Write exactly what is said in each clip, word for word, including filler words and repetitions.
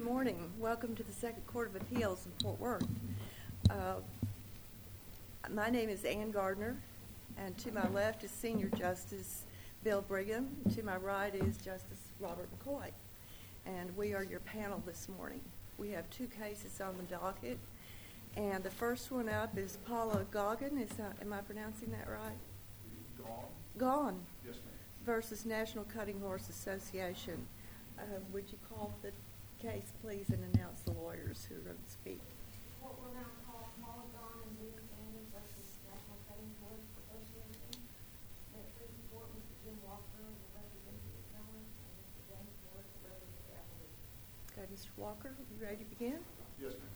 morning. Welcome to the Second Court of Appeals in Fort Worth. Uh, my name is Ann Gardner, and to my left is Senior Justice Bill Brigham. To my right is Justice Robert McCoy. And we are your panel this morning. We have two cases on the docket. And the first one up is Paula Goggin. Is that, am I pronouncing that right? Gone. Gone. Yes, ma'am. Versus National Cutting Horse Association. Uh, would you call the case, please, and announce the lawyers who are going to speak? What we'll now call Paula Goggin and Dean Sanders versus National Cutting Horse Association. May it please the court, Mister Jim Walker will represent the appellant, and Mister James Morris will represent the appellate. Okay, Mister Walker, you ready to begin? Yes, ma'am.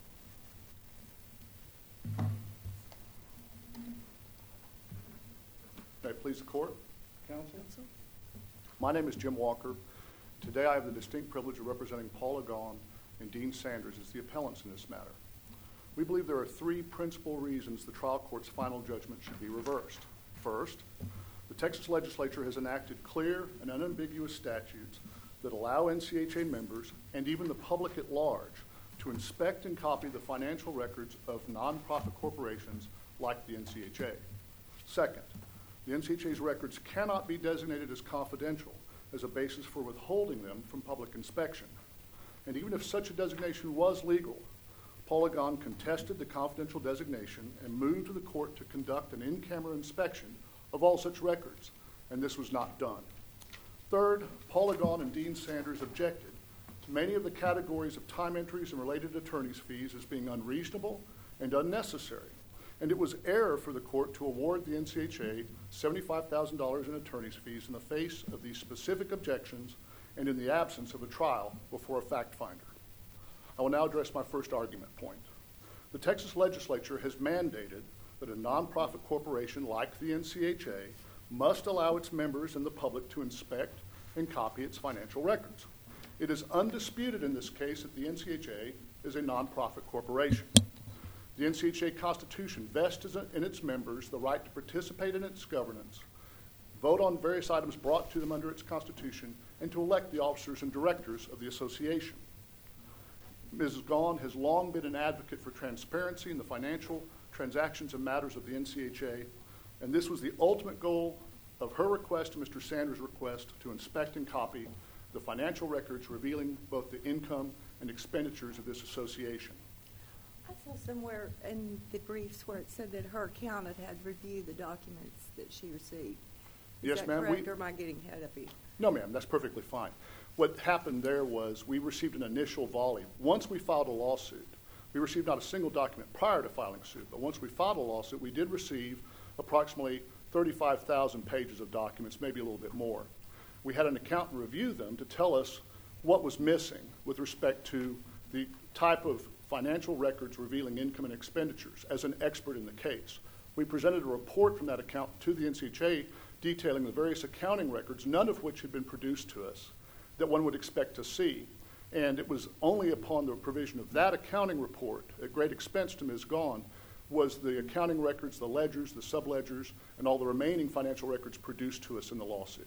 May it please the court, counsel? Counsel? My name is Jim Walker. Today I have the distinct privilege of representing Paula Goggin and Dean Sanders as the appellants in this matter. We believe there are three principal reasons the trial court's final judgment should be reversed. First, the Texas legislature has enacted clear and unambiguous statutes that allow N C H A members and even the public at large to inspect and copy the financial records of nonprofit corporations like the N C H A. Second, the N C H A's records cannot be designated as confidential as a basis for withholding them from public inspection. And even if such a designation was legal, Paula Goggin contested the confidential designation and moved to the court to conduct an in-camera inspection of all such records, and this was not done. Third, Paula Goggin and Dean Sanders objected to many of the categories of time entries and related attorney's fees as being unreasonable and unnecessary. And it was error for the court to award the N C H A seventy-five thousand dollars in attorney's fees in the face of these specific objections and in the absence of a trial before a fact finder. I will now address my first argument point. The Texas legislature has mandated that a nonprofit corporation like the N C H A must allow its members and the public to inspect and copy its financial records. It is undisputed in this case that the N C H A is a nonprofit corporation. The N C H A Constitution vests in its members the right to participate in its governance, vote on various items brought to them under its Constitution, and to elect the officers and directors of the association. Missus Goggin has long been an advocate for transparency in the financial transactions and matters of the N C H A, and this was the ultimate goal of her request and Mister Sanders' request to inspect and copy the financial records revealing both the income and expenditures of this association. I saw somewhere in the briefs where it said that her accountant had reviewed the documents that she received. Is Yes, that ma'am. correct, We, or am I getting ahead of you? no, ma'am, that's perfectly fine. What happened there was we received an initial volley. Once we filed a lawsuit, we received not a single document prior to filing suit, but once we filed a lawsuit, we did receive approximately thirty-five thousand pages of documents, maybe a little bit more. We had an accountant review them to tell us what was missing with respect to the type of financial records revealing income and expenditures as an expert in the case. We presented a report from that accountant to the N C H A detailing the various accounting records, none of which had been produced to us, that one would expect to see. And it was only upon the provision of that accounting report, at great expense to Miz Goggin, was the accounting records, the ledgers, the subledgers, and all the remaining financial records produced to us in the lawsuit.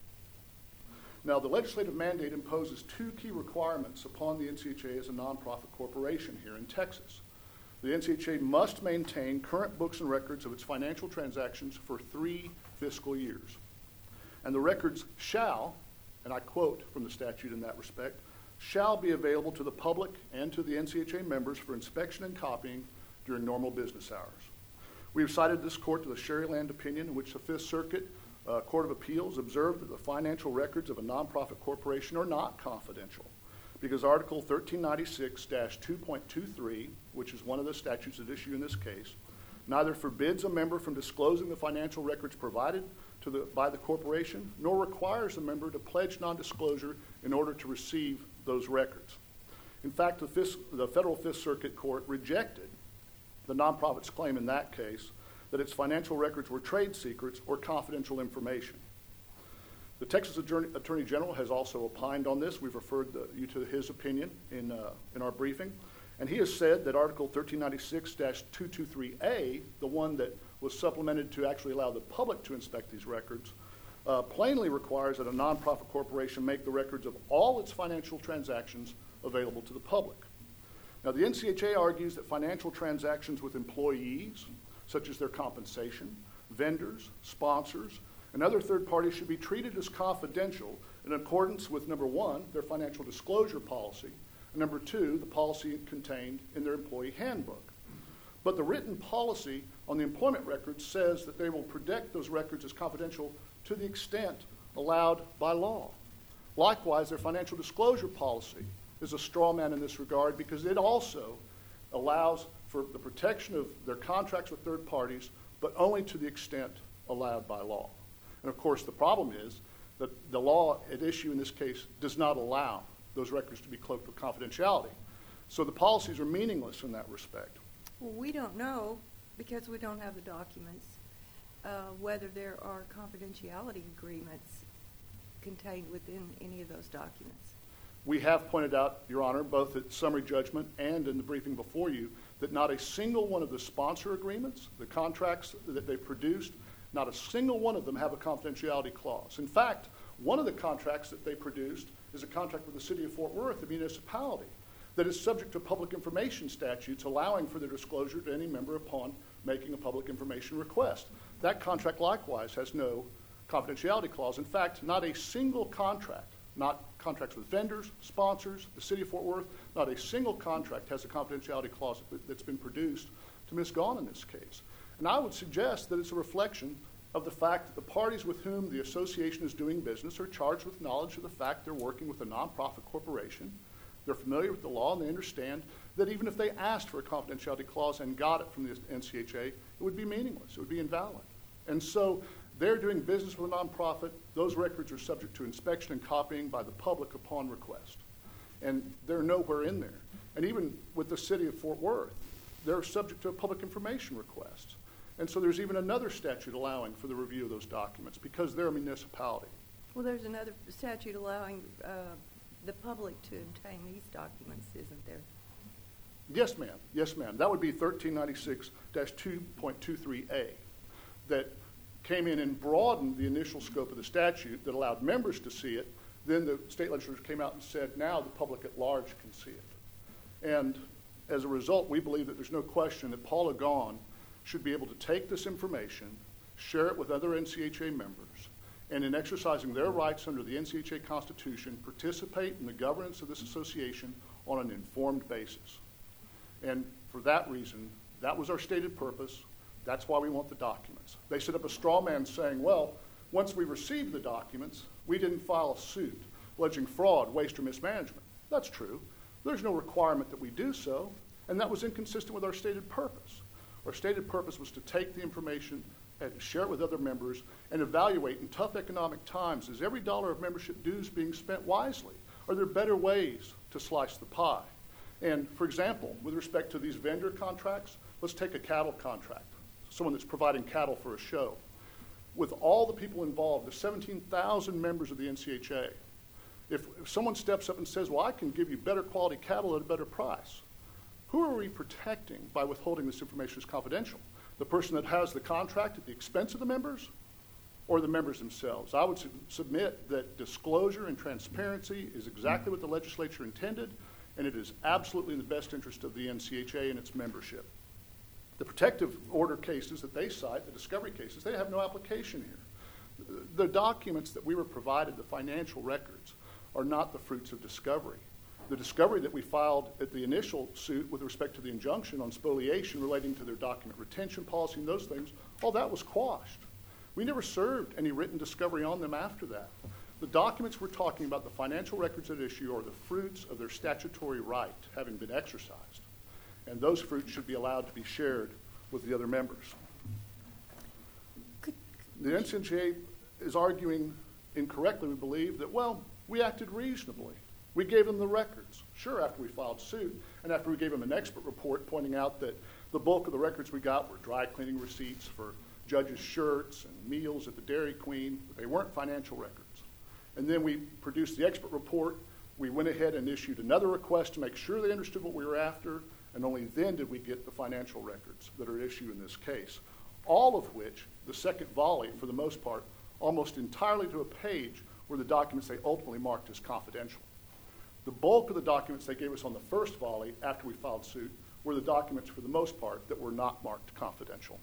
Now, the legislative mandate imposes two key requirements upon the N C H A as a nonprofit corporation here in Texas. The N C H A must maintain current books and records of its financial transactions for three fiscal years. And the records shall, and I quote from the statute in that respect, shall be available to the public and to the N C H A members for inspection and copying during normal business hours. We have cited this court to the Sherryland opinion in which the Fifth Circuit Uh, Court of Appeals observed that the financial records of a nonprofit corporation are not confidential because Article thirteen ninety-six dash two point two three, which is one of the statutes at issue in this case, neither forbids a member from disclosing the financial records provided to the, by the corporation, nor requires a member to pledge non-disclosure in order to receive those records. In fact, the, Fifth, the Federal Fifth Circuit Court rejected the nonprofit's claim in that case that its financial records were trade secrets or confidential information. The Texas Attorney, Attorney General has also opined on this. We've referred the, you to his opinion in, uh, in our briefing. And he has said that Article thirteen ninety-six dash two twenty-three A, the one that was supplemented to actually allow the public to inspect these records, uh, plainly requires that a nonprofit corporation make the records of all its financial transactions available to the public. Now, the N C H A argues that financial transactions with employees, such as their compensation, vendors, sponsors, and other third parties should be treated as confidential in accordance with, number one, their financial disclosure policy, and number two, the policy contained in their employee handbook. But the written policy on the employment records says that they will protect those records as confidential to the extent allowed by law. Likewise, their financial disclosure policy is a straw man in this regard because it also allows for the protection of their contracts with third parties, but only to the extent allowed by law. And of course, the problem is that the law at issue in this case does not allow those records to be cloaked with confidentiality. So the policies are meaningless in that respect. Well, we don't know, because we don't have the documents, uh, whether there are confidentiality agreements contained within any of those documents. We have pointed out, Your Honor, both at summary judgment and in the briefing before you, that not a single one of the sponsor agreements, the contracts that they produced, not a single one of them have a confidentiality clause. In fact, one of the contracts that they produced is a contract with the City of Fort Worth, a municipality, that is subject to public information statutes allowing for the disclosure to any member upon making a public information request. That contract likewise has no confidentiality clause. In fact, not a single contract, not contracts with vendors, sponsors, the City of Fort Worth, not a single contract has a confidentiality clause that's been produced to Miz Gaughan in this case. And I would suggest that it's a reflection of the fact that the parties with whom the association is doing business are charged with knowledge of the fact they're working with a nonprofit corporation. They're familiar with the law, and they understand that even if they asked for a confidentiality clause and got it from the N C H A, it would be meaningless. It would be invalid. And so they're doing business with a nonprofit. Those records are subject to inspection and copying by the public upon request. And they're nowhere in there. And even with the City of Fort Worth, they're subject to a public information request. And so there's even another statute allowing for the review of those documents because they're a municipality. Well, there's another statute allowing uh, the public to obtain these documents, isn't there? Yes, ma'am. Yes, ma'am. That would be thirteen ninety-six dash two point two three A that came in and broadened the initial scope of the statute that allowed members to see it. Then the state legislature came out and said, now the public at large can see it. And as a result, we believe that there's no question that Paula Gaughan should be able to take this information, share it with other N C H A members, and in exercising their rights under the N C H A Constitution, participate in the governance of this association on an informed basis. And for that reason, that was our stated purpose. That's why we want the documents. They set up a straw man saying, well, once we received the documents, we didn't file a suit alleging fraud, waste, or mismanagement. That's true. There's no requirement that we do so, and that was inconsistent with our stated purpose. Our stated purpose was to take the information and share it with other members and evaluate in tough economic times, is every dollar of membership dues being spent wisely? Are there better ways to slice the pie? And for example, with respect to these vendor contracts, let's take a cattle contract, someone that's providing cattle for a show. With all the people involved, the seventeen thousand members of the N C H A, if, if someone steps up and says, well, I can give you better quality cattle at a better price, who are we protecting by withholding this information as confidential? The person that has the contract at the expense of the members, or the members themselves? I would su- submit that disclosure and transparency is exactly what the legislature intended, and it is absolutely in the best interest of the N C H A and its membership. The protective order cases that they cite, the discovery cases, they have no application here. The documents that we were provided, the financial records, are not the fruits of discovery. The discovery that we filed at the initial suit with respect to the injunction on spoliation relating to their document retention policy and those things, all that was quashed. We never served any written discovery on them after that. The documents we're talking about, the financial records at issue, are the fruits of their statutory right having been exercised. And those fruits should be allowed to be shared with the other members. Could, the N C H A is arguing incorrectly, we believe, that, well, we acted reasonably. We gave them the records, sure, after we filed suit, and after we gave them an expert report pointing out that the bulk of the records we got were dry cleaning receipts for judges' shirts and meals at the Dairy Queen, but they weren't financial records. And then we produced the expert report. We went ahead and issued another request to make sure they understood what we were after, and only then did we get the financial records that are at issue in this case, all of which, the second volley, for the most part, almost entirely to a page, were the documents they ultimately marked as confidential. The bulk of the documents they gave us on the first volley after we filed suit were the documents, for the most part, that were not marked confidential.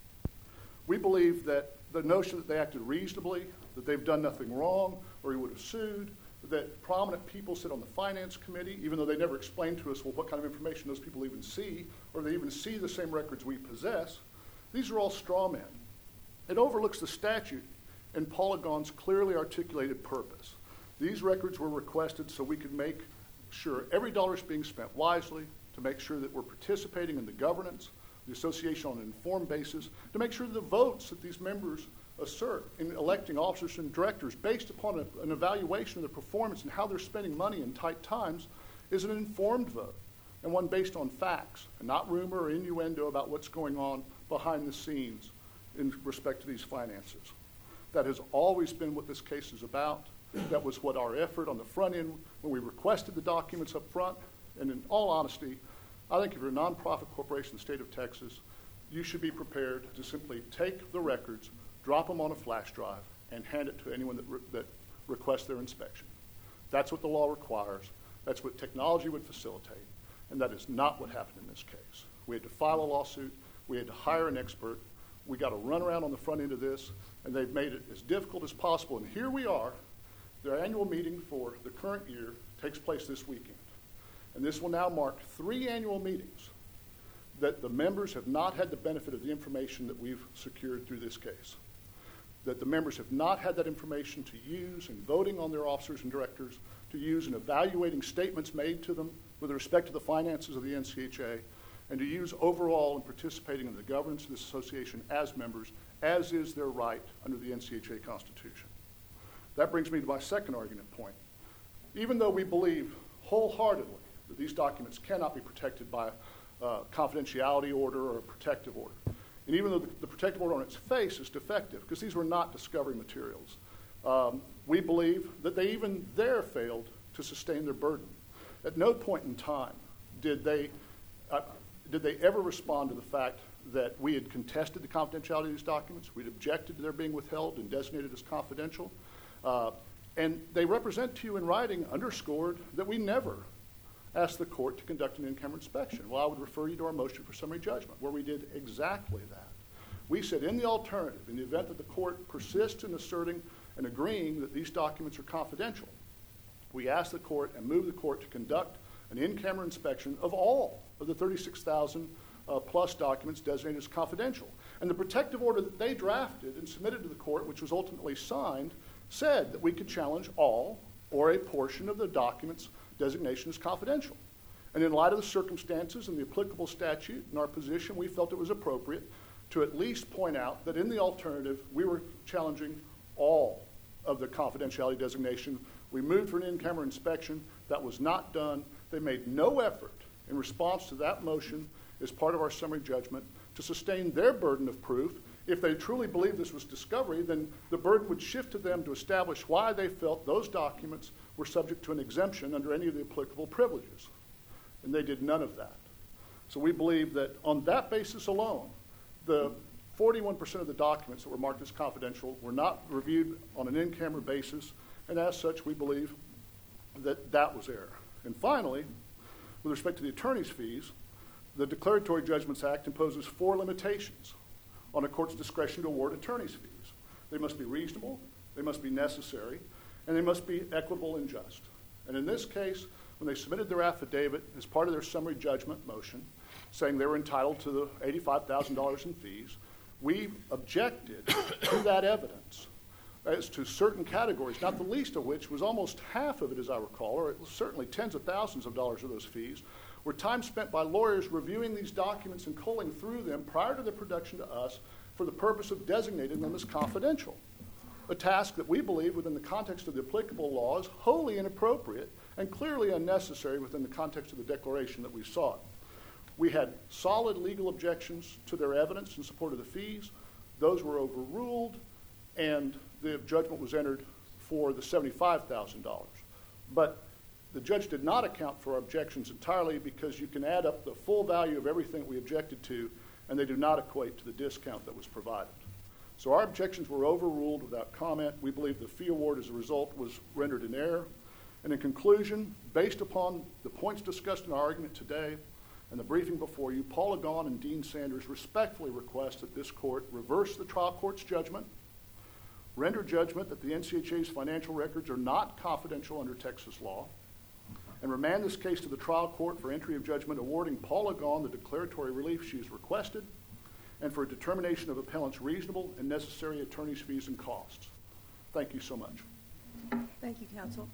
We believe that the notion that they acted reasonably, that they've done nothing wrong, or he would have sued, that prominent people sit on the finance committee, even though they never explained to us, well, what kind of information those people even see, or they even see the same records we possess. These are all straw men. It overlooks the statute and Polygon's clearly articulated purpose. These records were requested so we could make sure every dollar is being spent wisely, to make sure that we're participating in the governance, the association on an informed basis, to make sure that the votes that these members assert in electing officers and directors based upon a, an evaluation of their performance and how they're spending money in tight times is an informed vote, and one based on facts and not rumor or innuendo about what's going on behind the scenes in respect to these finances. That has always been what this case is about. That was what our effort on the front end when we requested the documents up front. And in all honesty, I think if you're a nonprofit corporation in the state of Texas, you should be prepared to simply take the records, drop them on a flash drive, and hand it to anyone that, re- that requests their inspection. That's what the law requires. That's what technology would facilitate. And that is not what happened in this case. We had to file a lawsuit. We had to hire an expert. We got to run around on the front end of this, and they've made it as difficult as possible. And here we are. Their annual meeting for the current year takes place this weekend. And this will now mark three annual meetings that the members have not had the benefit of the information that we've secured through this case. That the members have not had that information to use in voting on their officers and directors, to use in evaluating statements made to them with respect to the finances of the N C H A, and to use overall in participating in the governance of this association as members, as is their right under the N C H A Constitution. That brings me to my second argument point. Even though we believe wholeheartedly that these documents cannot be protected by a confidentiality order or a protective order, and even though the, the protective order on its face is defective, because these were not discovery materials, um, we believe that they even there failed to sustain their burden. At no point in time did they, uh, did they ever respond to the fact that we had contested the confidentiality of these documents, we'd objected to their being withheld and designated as confidential, uh, and they represent to you in writing, underscored, that we never asked the court to conduct an in-camera inspection. Well, I would refer you to our motion for summary judgment, where we did exactly that. We said in the alternative, in the event that the court persists in asserting and agreeing that these documents are confidential, we asked the court and moved the court to conduct an in-camera inspection of all of the thirty-six thousand uh, plus documents designated as confidential. And the protective order that they drafted and submitted to the court, which was ultimately signed, said that we could challenge all or a portion of the documents designation as confidential. And in light of the circumstances and the applicable statute and our position, we felt it was appropriate to at least point out that in the alternative, we were challenging all of the confidentiality designation. We moved for an in-camera inspection. That was not done. They made no effort in response to that motion as part of our summary judgment to sustain their burden of proof. If they truly believed this was discovery, then the burden would shift to them to establish why they felt those documents were subject to an exemption under any of the applicable privileges. And they did none of that. So we believe that on that basis alone, the forty-one percent of the documents that were marked as confidential were not reviewed on an in-camera basis, and as such, we believe that that was error. And finally, with respect to the attorney's fees, the Declaratory Judgments Act imposes four limitations on a court's discretion to award attorney's fees. They must be reasonable, they must be necessary, and they must be equitable and just. And in this case, when they submitted their affidavit as part of their summary judgment motion, saying they were entitled to the eighty-five thousand dollars in fees, we objected to that evidence as to certain categories, not the least of which was almost half of it, as I recall, or it was certainly tens of thousands of dollars of those fees, were time spent by lawyers reviewing these documents and culling through them prior to their production to us for the purpose of designating them as confidential. A task that we believe, within the context of the applicable law, is wholly inappropriate and clearly unnecessary within the context of the declaration that we sought. We had solid legal objections to their evidence in support of the fees. Those were overruled, and the judgment was entered for the seventy-five thousand dollars. But the judge did not account for our objections entirely, because you can add up the full value of everything we objected to, and they do not equate to the discount that was provided. So our objections were overruled without comment. We believe the fee award as a result was rendered in error. And in conclusion, based upon the points discussed in our argument today and the briefing before you, Paula Gaughan and Dean Sanders respectfully request that this court reverse the trial court's judgment, render judgment that the N C H A's financial records are not confidential under Texas law, and remand this case to the trial court for entry of judgment awarding Paula Gaughan the declaratory relief she has requested and for a determination of appellant's reasonable and necessary attorney's fees and costs. Thank you so much. Thank you, counsel.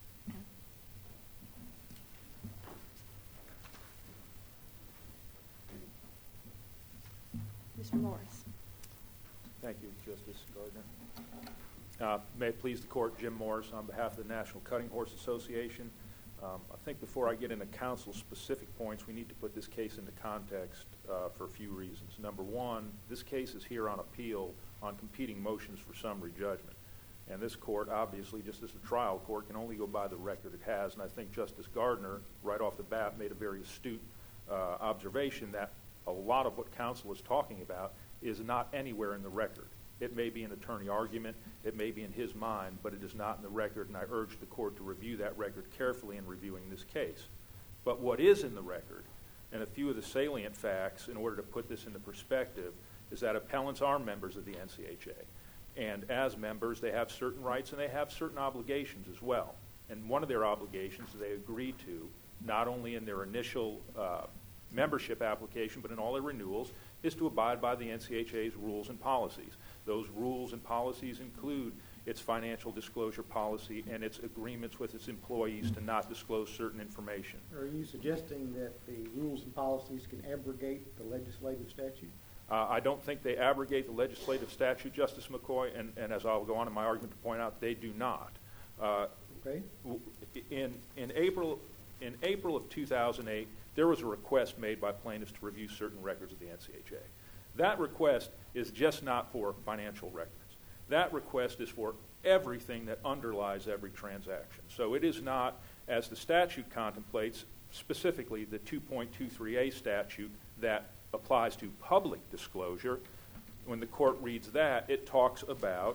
Mister Morris. Thank you, Justice Gardner. Uh, may it please the court, Jim Morris on behalf of the National Cutting Horse Association. Um, I think before I get into counsel's specific points, we need to put this case into context uh, for a few reasons. Number one, this case is here on appeal on competing motions for summary judgment. And this court, obviously, just as a trial court, can only go by the record it has. And I think Justice Gardner, right off the bat, made a very astute uh, observation that a lot of what counsel is talking about is not anywhere in the record. It may be an attorney argument, it may be in his mind, but it is not in the record, and I urge the court to review that record carefully in reviewing this case. But what is in the record, and a few of the salient facts in order to put this into perspective, is that appellants are members of the N C H A. And as members, they have certain rights and they have certain obligations as well. And one of their obligations they agree to, not only in their initial uh, membership application, but in all their renewals, is to abide by the N C H A's rules and policies. Those rules and policies include its financial disclosure policy and its agreements with its employees to not disclose certain information. Are you suggesting that the rules and policies can abrogate the legislative statute? Uh, I don't think they abrogate the legislative statute, Justice McCoy, and, and as I'll go on in my argument to point out, they do not. Uh, Okay. in, in, April, in April of two thousand eight, there was a request made by plaintiffs to review certain records of the N C H A. That request is just not for financial records. That request is for everything that underlies every transaction. So it is not, as the statute contemplates, specifically the two point two three A statute that applies to public disclosure. When the court reads that, it talks about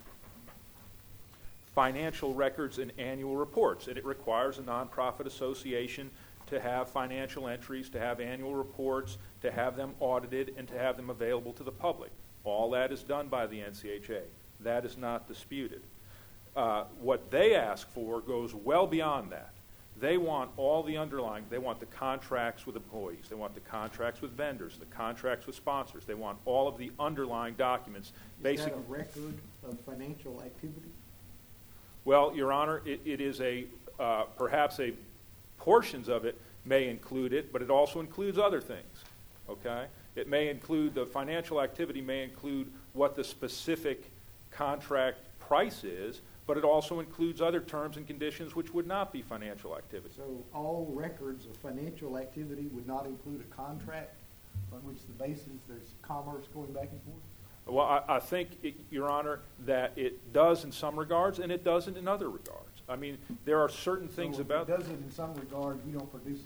financial records and annual reports, and it requires a nonprofit association to have financial entries, to have annual reports, to have them audited, and to have them available to the public. All that is done by the N C H A. That is not disputed. Uh, what they ask for goes well beyond that. They want all the underlying, they want the contracts with employees, they want the contracts with vendors, the contracts with sponsors, they want all of the underlying documents. Is that a record of financial activity? Well, Your Honor, it, it is a, uh, perhaps a, portions of it may include it, but it also includes other things, okay? It may include, the financial activity may include what the specific contract price is, but it also includes other terms and conditions which would not be financial activity. So all records of financial activity would not include a contract on which the basis there's commerce going back and forth? Well, I, I think, it, Your Honor, that it does in some regards, and it doesn't in other regards. I mean, there are certain things so if about... it does it in some regard, you don't produce it?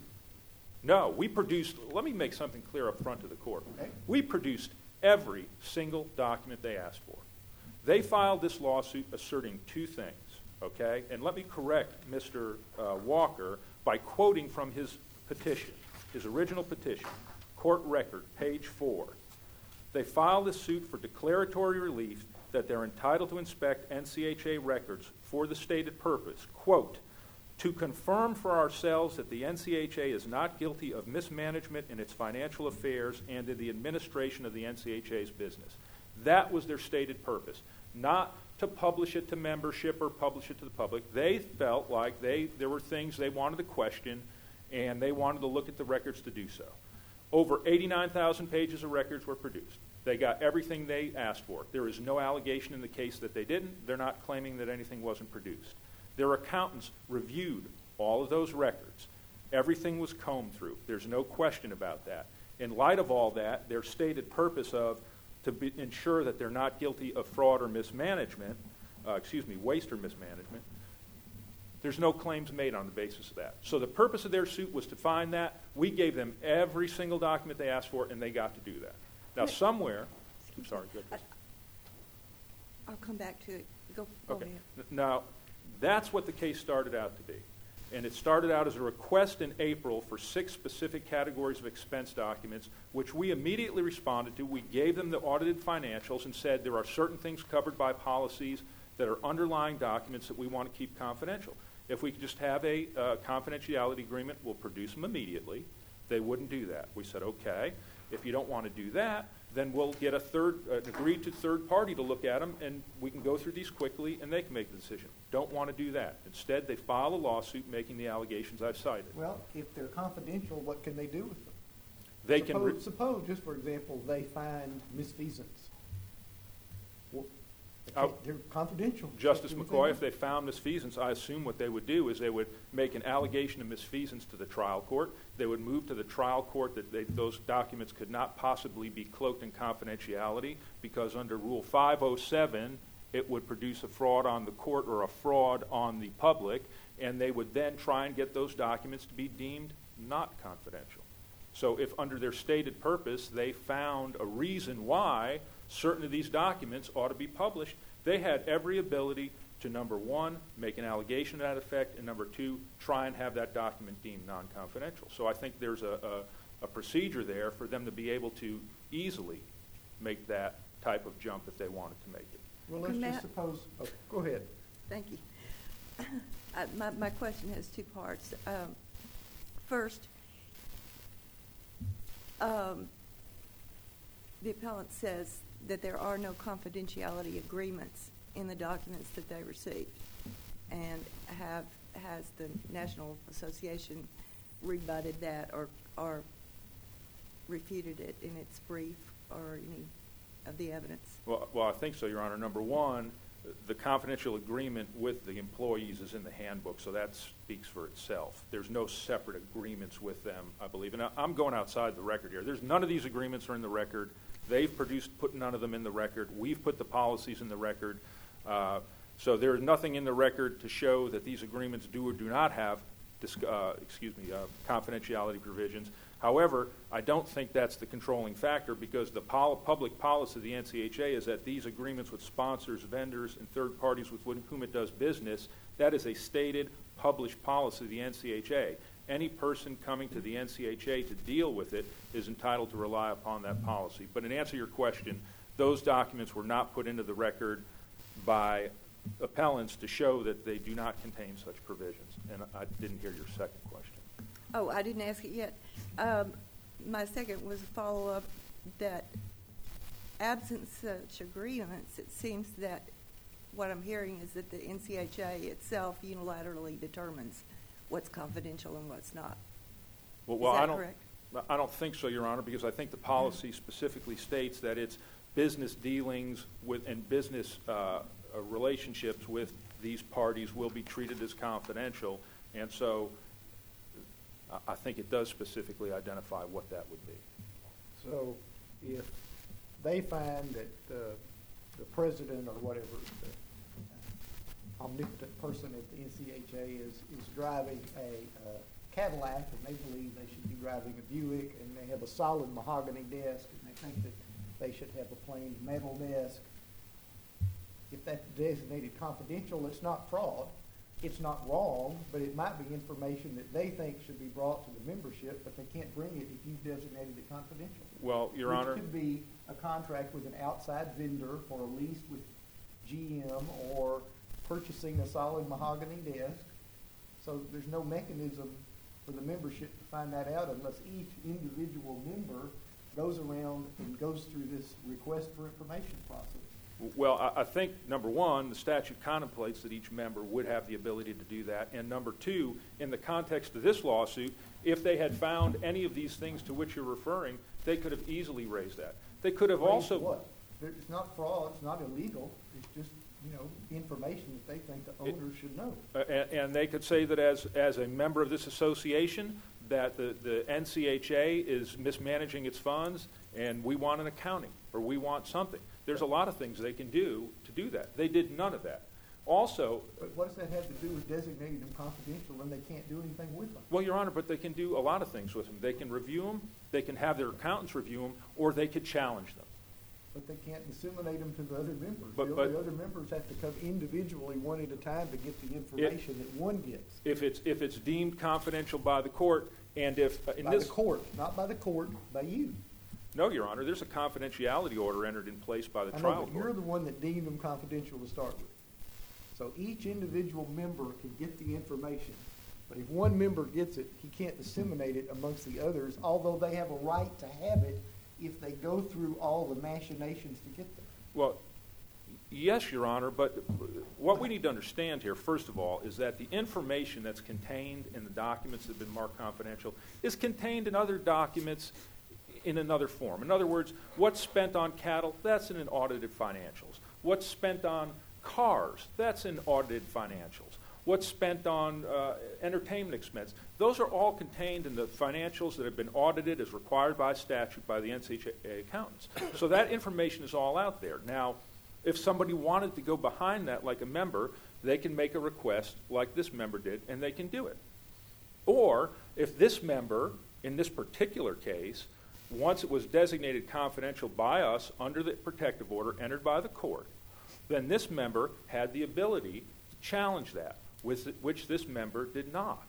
No, we produced... Let me make something clear up front to the court. Okay. We produced every single document they asked for. They filed this lawsuit asserting two things, okay? And let me correct Mister Uh, Walker by quoting from his petition, his original petition, court record, page four. They filed this suit for declaratory relief that they're entitled to inspect N C H A records for the stated purpose, quote, to confirm for ourselves that the N C H A is not guilty of mismanagement in its financial affairs and in the administration of the N C H A's business. That was their stated purpose, not to publish it to membership or publish it to the public. They felt like they there were things they wanted to question, and they wanted to look at the records to do so. Over eighty-nine thousand pages of records were produced. They got everything they asked for. There is no allegation in the case that they didn't. They're not claiming that anything wasn't produced. Their accountants reviewed all of those records. Everything was combed through. There's no question about that. In light of all that, their stated purpose of to be, ensure that they're not guilty of fraud or mismanagement, uh, excuse me, waste or mismanagement, there's no claims made on the basis of that. So the purpose of their suit was to find that. We gave them every single document they asked for, and they got to do that. Now, somewhere, I'm sorry, go ahead. I'll come back to it. Go, go Okay. ahead. Now, That's what the case started out to be. And it started out as a request in April for six specific categories of expense documents, which we immediately responded to. We gave them the audited financials and said there are certain things covered by policies that are underlying documents that we want to keep confidential. If we could just have a uh, confidentiality agreement, we'll produce them immediately. They wouldn't do that. We said, okay, if you don't want to do that, then we'll get a third, uh, an agreed to third party to look at them, and we can go through these quickly, and they can make the decision. Don't want to do that. Instead, they file a lawsuit making the allegations I've cited. Well, if they're confidential, what can they do with them? They can. Suppose, Re- suppose, just for example, they find misfeasance. Well, they Uh, can't- they're confidential. Justice Can't do McCoy, anything if they found misfeasance, I assume what they would do is they would make an allegation of misfeasance to the trial court. They would move to the trial court that they, those documents could not possibly be cloaked in confidentiality because under Rule five oh seven, it would produce a fraud on the court or a fraud on the public, and they would then try and get those documents to be deemed not confidential. So if under their stated purpose they found a reason why certain of these documents ought to be published, they had every ability to, number one, make an allegation to that effect, and number two, try and have that document deemed non-confidential. So I think there's a, a, a procedure there for them to be able to easily make that type of jump if they wanted to make it. Well, let's Matt- just suppose, oh, go ahead. Thank you. Uh, My, my question has two parts. Um, First, um, the appellant says that there are no confidentiality agreements in the documents that they received, and have, has the National Association rebutted that or, or refuted it in its brief or any of the evidence? Well, well, I think so, Your Honor. Number one, the confidential agreement with the employees is in the handbook, so that speaks for itself. There's no separate agreements with them, I believe. And I- I'm going outside the record here. There's none of these agreements are in the record. They've produced, put none of them in the record. We've put the policies in the record. Uh, so there is nothing in the record to show that these agreements do or do not have, dis- uh, excuse me, uh, confidentiality provisions. However, I don't think that's the controlling factor because the pol- public policy of the N C H A is that these agreements with sponsors, vendors, and third parties with whom it does business, that is a stated, published policy of the N C H A. Any person coming to the N C H A to deal with it is entitled to rely upon that policy. But in answer to your question, those documents were not put into the record by appellants to show that they do not contain such provisions. And I didn't hear your second question. Oh, I didn't ask it yet. Um, my second was a follow-up that absent such agreements, it seems that what I'm hearing is that the N C H A itself unilaterally determines what's confidential and what's not. Well, well Is that I don't, correct? I don't think so, Your Honor, because I think the policy specifically states that it's business dealings with and business uh, uh, relationships with these parties will be treated as confidential, and so I- I think it does specifically identify what that would be. So if they find that uh, the president or whatever, the omnipotent person at the N C H A is, is driving a uh, Cadillac and they believe they should be driving a Buick and they have a solid mahogany desk and they think that they should have a plain metal desk, if that's designated confidential, it's not fraud. It's not wrong, but it might be information that they think should be brought to the membership, but they can't bring it if you've designated it confidential. Well, Your Which Honor, could be a contract with an outside vendor for a lease with G M or purchasing a solid mahogany desk. So there's no mechanism for the membership to find that out unless each individual member goes around and goes through this request for information process. well, I, I think, number one, the statute contemplates that each member would have the ability to do that. And number two, in the context of this lawsuit, if they had found any of these things to which you're referring, they could have easily raised that. They could have Raised also... what? There- It's not fraud, it's not illegal, it's just, you know, information that they think the It- owners should know. Uh, and, and they could say that as, as a member of this association, that the, the N C H A is mismanaging its funds, and we want an accounting, or we want something. There's a lot of things they can do to do that. They did none of that. Also, But what does that have to do with designating them confidential when they can't do anything with them? well, Your Honor, but they can do a lot of things with them. They can review them, they can have their accountants review them, or they could challenge them. but they can't disseminate them to the other members. But- The but- the other members have to come individually, one at a time, to get the information that one gets. If it's, if it's deemed confidential by the court, and if, uh, in By the this, court, not by the court, by you. no, Your Honor, there's a confidentiality order entered in place by the I know, trial but you're court. the one that deemed them confidential to start with. So each individual member can get the information, but if one member gets it, he can't disseminate it amongst the others, although they have a right to have it if they go through all the machinations to get them. Well, yes, Your Honor, but what we need to understand here, first of all, is that the information that's contained in the documents that have been marked confidential is contained in other documents in another form. In other words, what's spent on cattle, that's in an audited financials. What's spent on cars, that's in audited financials. What's spent on uh, entertainment expense, those are all contained in the financials that have been audited as required by statute by the N C H A accountants. So that information is all out there. Now, if somebody wanted to go behind that like a member, they can make a request like this member did, and they can do it. Or if this member, in this particular case, once it was designated confidential by us under the protective order entered by the court, then this member had the ability to challenge that, with which this member did not.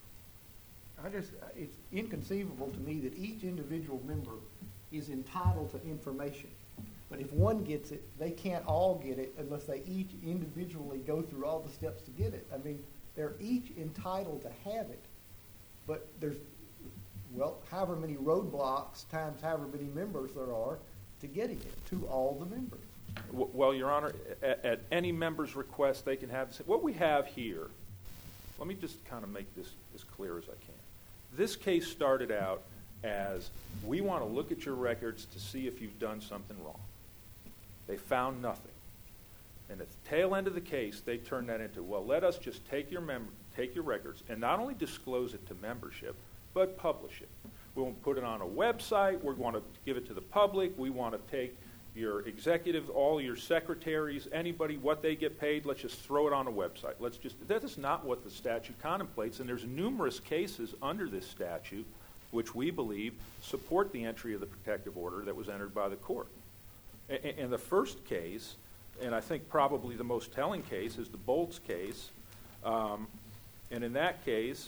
I just, it's inconceivable to me that each individual member is entitled to information. But if one gets it, they can't all get it unless they each individually go through all the steps to get it. I mean, they're each entitled to have it, but there's, well, however many roadblocks times however many members there are to getting it to all the members. W- Well, Your Honor, at, at any member's request, they can have this. What we have here, let me just kind of make this as clear as I can. This case started out as, we want to look at your records to see if you've done something wrong. They found nothing. And at the tail end of the case, they turned that into, well, let us just take your mem- take your records and not only disclose it to membership, but publish it. We won't put it on a website. We want to give it to the public. We want to take your executive, all your secretaries, anybody, what they get paid, let's just throw it on a website. Let's just, that is not what the statute contemplates, and there's numerous cases under this statute which we believe support the entry of the protective order that was entered by the court. A- and the first case, and I think probably the most telling case, is the Bolts case. Um, and in that case,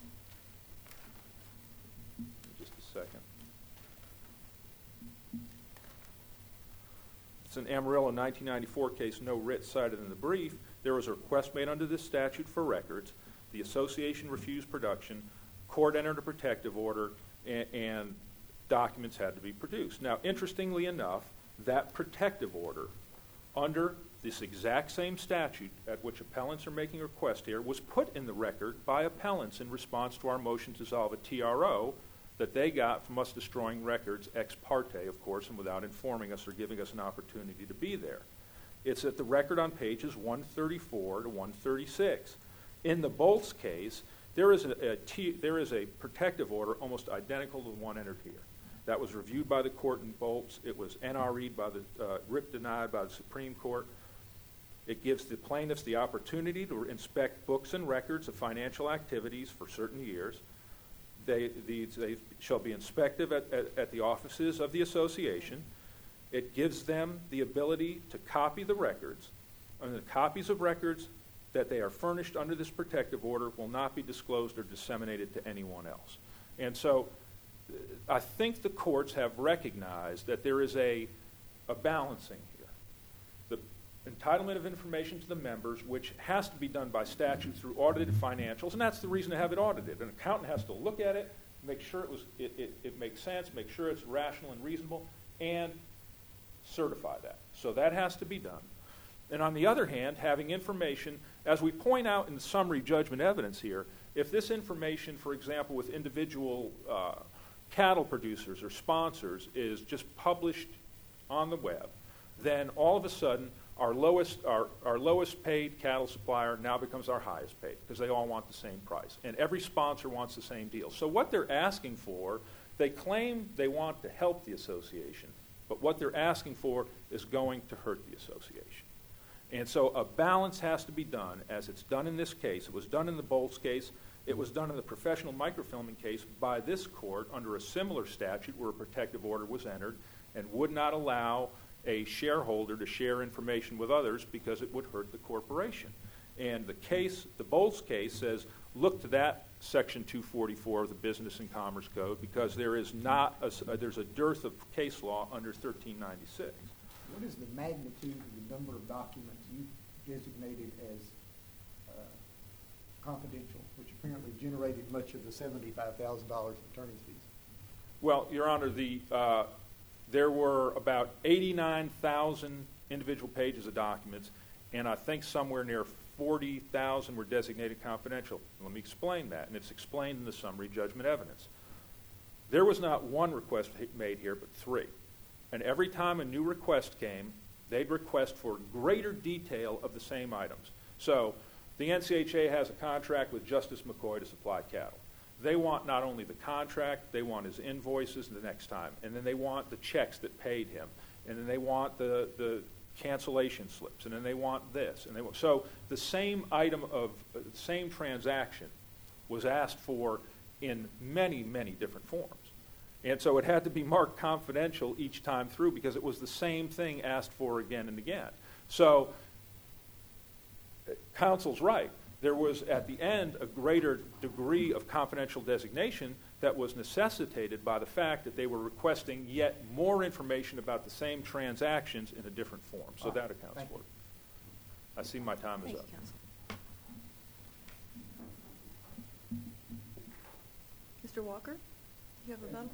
just a second. It's an Amarillo nineteen ninety-four case, no writ cited in the brief. There was a request made under this statute for records. The association refused production. Court entered a protective order, and, and documents had to be produced. Now, interestingly enough, that protective order, under this exact same statute at which appellants are making a request here, was put in the record by appellants in response to our motion to dissolve a T R O that they got from us destroying records ex parte, of course, and without informing us or giving us an opportunity to be there. It's at the record on pages one thirty-four to one thirty-six. In the Bolts case, there is a, a T, there is a protective order almost identical to the one entered here. That was reviewed by the court in Bolts. It was N R E'd by the, uh, R I P denied by the Supreme Court. It gives the plaintiffs the opportunity to inspect books and records of financial activities for certain years. They, these, they shall be inspected at, at, at the offices of the association. It gives them the ability to copy the records, and the copies of records that they are furnished under this protective order will not be disclosed or disseminated to anyone else. And so uh, I think the courts have recognized that there is a, a balancing here. The entitlement of information to the members, which has to be done by statute through audited financials, and that's the reason to have it audited. An accountant has to look at it, make sure it, was, it, it, it makes sense, make sure it's rational and reasonable, and certify that. So that has to be done. And on the other hand, having information, as we point out in the summary judgment evidence here, if this information, for example, with individual uh, cattle producers or sponsors is just published on the web, then all of a sudden our lowest, our, our lowest paid cattle supplier now becomes our highest paid because they all want the same price. And every sponsor wants the same deal. So what they're asking for, they claim they want to help the association, but what they're asking for is going to hurt the association. And so a balance has to be done, as it's done in this case. It was done in the Bolts case. It was done in the professional microfilming case by this court under a similar statute where a protective order was entered and would not allow a shareholder to share information with others because it would hurt the corporation. And the case, the Bowles case says, look to that Section two forty-four of the Business and Commerce Code because there is not a, uh, there's a dearth of case law under thirteen ninety-six. What is the magnitude of the number of documents you designated as uh, confidential, which apparently generated much of the seventy-five thousand dollars in attorney's fees? Well, Your Honor, the uh, there were about eighty-nine thousand individual pages of documents, and I think somewhere near forty thousand were designated confidential. Let me explain that, and it's explained in the summary judgment evidence. There was not one request made here, but three. And every time a new request came, they'd request for greater detail of the same items. So the N C H A has a contract with Justice McCoy to supply cattle. They want not only the contract, they want his invoices the next time, and then they want the checks that paid him, and then they want the, the cancellation slips, and then they want this, and they want, so the same item of uh, the same transaction was asked for in many, many different forms. And so it had to be marked confidential each time through because it was the same thing asked for again and again. So counsel's right. There was, at the end, a greater degree of confidential designation that was necessitated by the fact that they were requesting yet more information about the same transactions in a different form. So All right. that accounts Thank for you. it. I see my time Thank is you, up. counsel. Mister Walker, you have a rebuttal?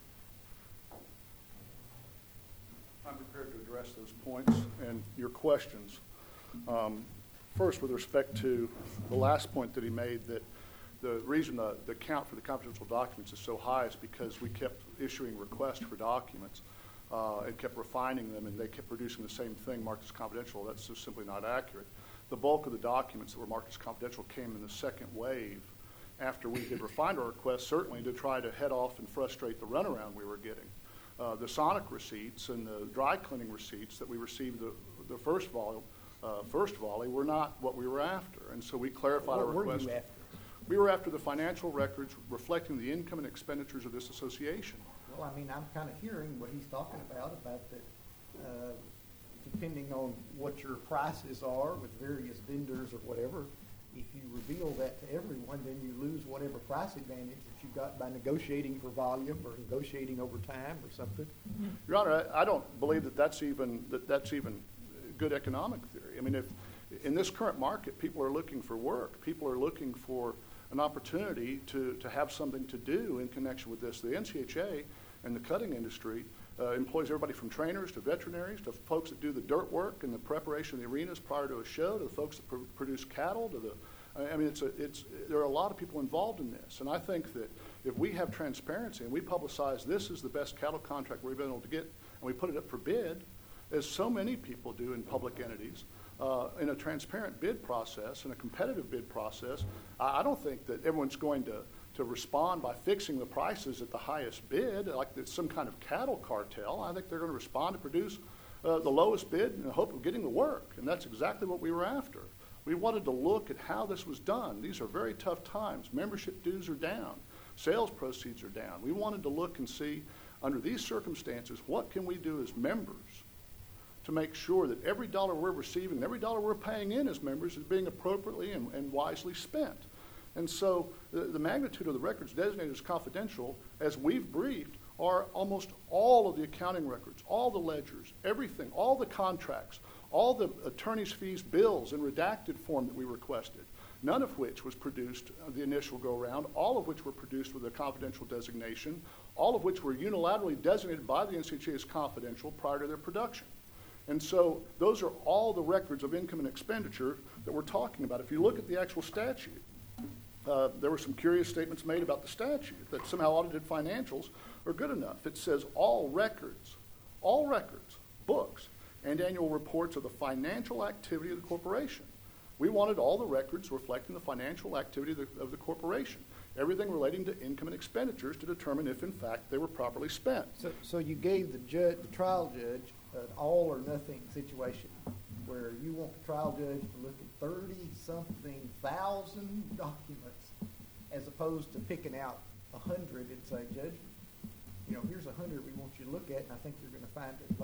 I'm prepared to address those points and your questions. Um, first, with respect to the last point that he made, that the reason the, the count for the confidential documents is so high is because we kept issuing requests for documents uh, and kept refining them, and they kept producing the same thing marked as confidential. That's just simply not accurate. The bulk of the documents that were marked as confidential came in the second wave after we had refined our requests, certainly to try to head off and frustrate the runaround we were getting. Uh, the Sonic receipts and the dry cleaning receipts that we received the, the first volley, uh, first volley were not what we were after, and so we clarified What our were request. you after? We were after the financial records reflecting the income and expenditures of this association. Well, I mean, I'm kind of hearing what he's talking about, about that, uh, depending on what your prices are with various vendors or whatever, if you reveal that to everyone, then you lose whatever price advantage that you got by negotiating for volume or negotiating over time or something. Your Honor, I, I don't believe that that's even that that's even good economic theory. I mean, if in this current market, people are looking for work, people are looking for an opportunity to, to have something to do in connection with this. The N C H A and the cutting industry uh, employs everybody from trainers to veterinaries to folks that do the dirt work and the preparation of the arenas prior to a show, to the folks that pr produce cattle, to the, I mean, it's a, it's, there are a lot of people involved in this. And I think that if we have transparency and we publicize this is the best cattle contract we've been able to get, and we put it up for bid, as so many people do in public entities, uh, in a transparent bid process, in a competitive bid process, I, I don't think that everyone's going to to respond by fixing the prices at the highest bid, like it's some kind of cattle cartel. I think they're going to respond to produce uh, the lowest bid in the hope of getting the work, and that's exactly what we were after. We wanted to look at how this was done. These are very tough times. Membership dues are down. Sales proceeds are down. We wanted to look and see, under these circumstances, what can we do as members to make sure that every dollar we're receiving, every dollar we're paying in as members is being appropriately and, and wisely spent. And so the, the magnitude of the records designated as confidential, as we've briefed, are almost all of the accounting records, all the ledgers, everything, all the contracts, all the attorney's fees, bills in redacted form that we requested, none of which was produced the initial go-round, all of which were produced with a confidential designation, all of which were unilaterally designated by the N C H A as confidential prior to their production. And so those are all the records of income and expenditure that we're talking about. If you look at the actual statute, Uh, there were some curious statements made about the statute that somehow audited financials are good enough. It says all records, all records, books, and annual reports of the financial activity of the corporation. We wanted all the records reflecting the financial activity of the, of the corporation, everything relating to income and expenditures to determine if, in fact, they were properly spent. So, so you gave the judge, the trial judge, an all or nothing situation where you want the trial judge to look at thirty-something thousand documents as opposed to picking out a hundred and say, Judge, you know, here's a hundred we want you to look at, and I think you're going to find that most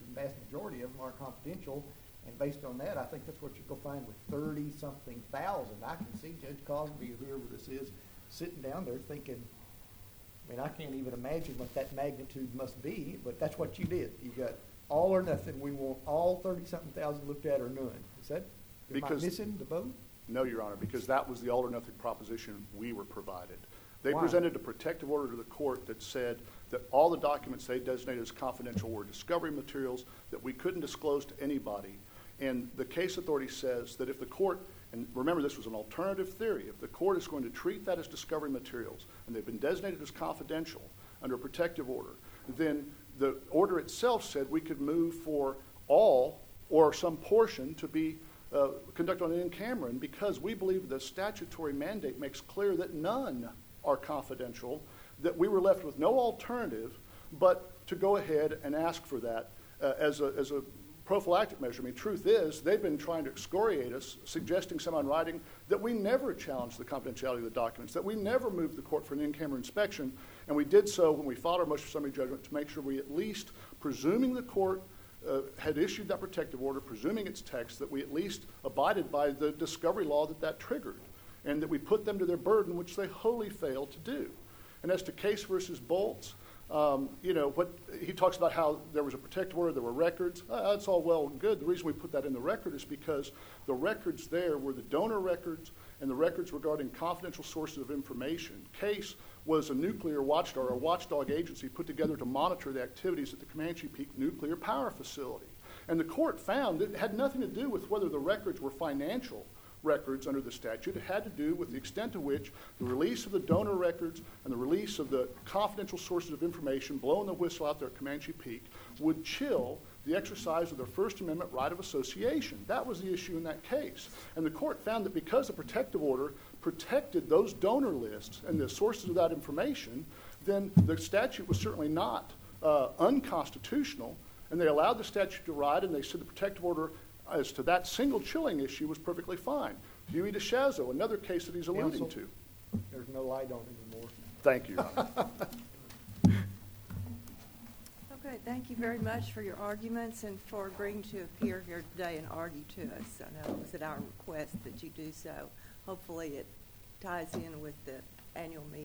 the vast majority of them are confidential. And based on that, I think that's what you're gonna find with thirty-something thousand. I can see Judge Cosby, or whoever this is, sitting down there thinking, I mean, I can't even imagine what that magnitude must be, but that's what you did. You got all or nothing. We want all thirty-something thousand looked at or none. Is that, am I Because- missing the boat? No, Your Honor, because that was the all or nothing proposition we were provided. They Why? presented a protective order to the court that said that all the documents they designated as confidential were discovery materials that we couldn't disclose to anybody. And the case authority says that if the court, and remember this was an alternative theory, if the court is going to treat that as discovery materials and they've been designated as confidential under a protective order, then the order itself said we could move for all or some portion to be uh, conducted on an in-camera. And because we believe the statutory mandate makes clear that none are confidential, that we were left with no alternative but to go ahead and ask for that uh, as a, as a prophylactic measure. I mean, truth is, they've been trying to excoriate us, suggesting some on writing that we never challenged the confidentiality of the documents, that we never moved the court for an in-camera inspection, and we did so when we filed our motion for summary judgment to make sure we at least, presuming the court uh, had issued that protective order, presuming its text, that we at least abided by the discovery law that that triggered, and that we put them to their burden, which they wholly failed to do. And as to Case versus Bolts, Um, you know, what he talks about how there was a protective order, there were records. Uh, that's all well and good. The reason we put that in the record is because the records there were the donor records and the records regarding confidential sources of information. Case was a nuclear watchdog, or a watchdog agency put together to monitor the activities at the Comanche Peak nuclear power facility. And the court found that it had nothing to do with whether the records were financial records under the statute. It had to do with the extent to which the release of the donor records and the release of the confidential sources of information, blowing the whistle out there at Comanche Peak, would chill the exercise of their First Amendment right of association. That was the issue in that case. And the court found that because the protective order protected those donor lists and the sources of that information, then the statute was certainly not uh, unconstitutional, and they allowed the statute to ride, and they said the protective order as to that single chilling issue was perfectly fine. Huey DeShazo, another case that he's alluding Counsel, to. There's no light on anymore. Thank you, Your Honor. Okay, thank you very much for your arguments and for agreeing to appear here today and argue to us. I know it was at our request that you do so. Hopefully it ties in with the annual meeting.